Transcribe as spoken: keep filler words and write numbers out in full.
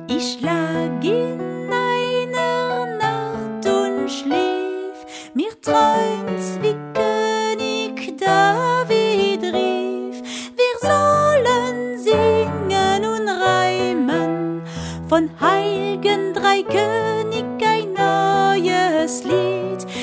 Ich lag in einer Nacht und schlief, mir träumt's wie König David rief. Wir sollen singen und reimen, von heilgen drei König ein neues Lied.